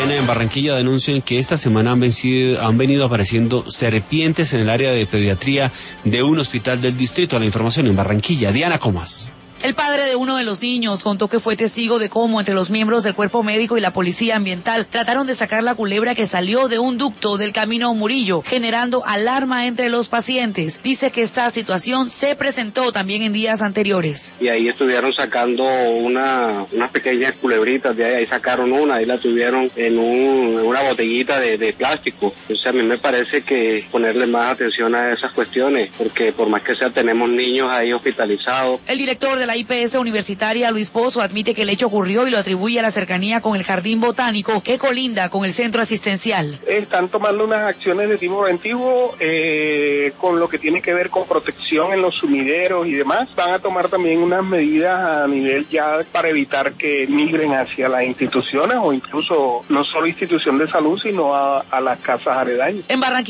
Diana, en Barranquilla denuncian que esta semana han venido apareciendo serpientes en el área de pediatría de un hospital del distrito. La información en Barranquilla. Diana Comas. El padre de uno de los niños contó que fue testigo de cómo entre los miembros del cuerpo médico y la policía ambiental trataron de sacar la culebra que salió de un ducto del camino Murillo, generando alarma entre los pacientes. Dice que esta situación se presentó también en días anteriores. Y ahí estuvieron sacando unas pequeñas culebritas, de ahí sacaron una, ahí la tuvieron en una botellita de plástico. Entonces a mí me parece que ponerle más atención a esas cuestiones, porque por más que sea tenemos niños ahí hospitalizados. El director de la IPS universitaria, Luis Pozo, admite que el hecho ocurrió y lo atribuye a la cercanía con el jardín botánico que colinda con el centro asistencial. Están tomando unas acciones de tipo preventivo con lo que tiene que ver con protección en los sumideros y demás. Van a tomar también unas medidas a nivel ya para evitar que migren hacia las instituciones o incluso no solo institución de salud, sino a las casas aledañas. En Barranquilla